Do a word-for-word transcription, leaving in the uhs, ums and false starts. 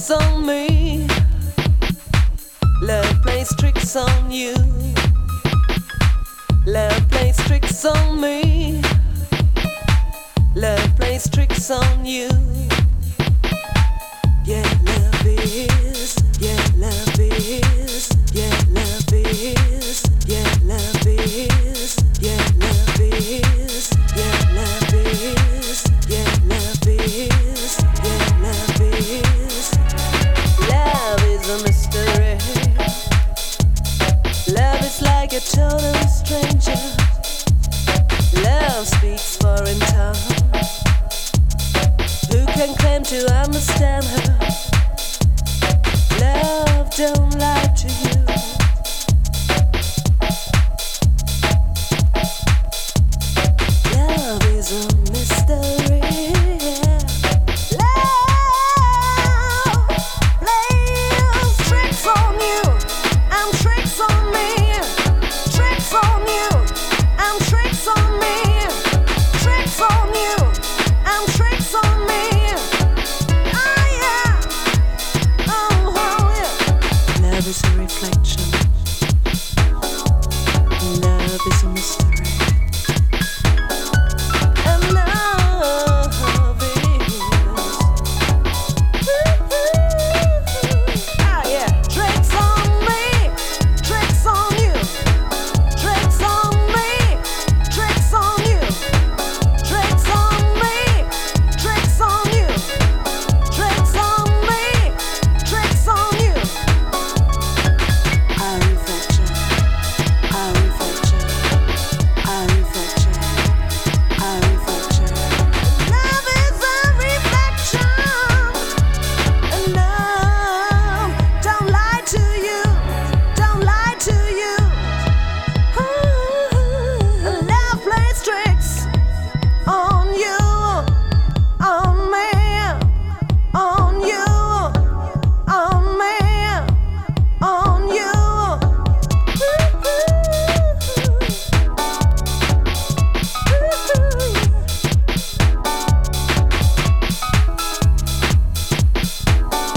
tricks on me. Love plays tricks on you. Love plays tricks on me. Love plays tricks on you. Yeah, love is. Yeah, love is. Yeah, love is. Yeah, love is. Yeah, love is. Yeah, love is. Yeah, love is. Yeah, love is. Love is a mystery. Love is like a total stranger. Love speaks foreign tongue. Who can claim to understand her? Love don't lie to you.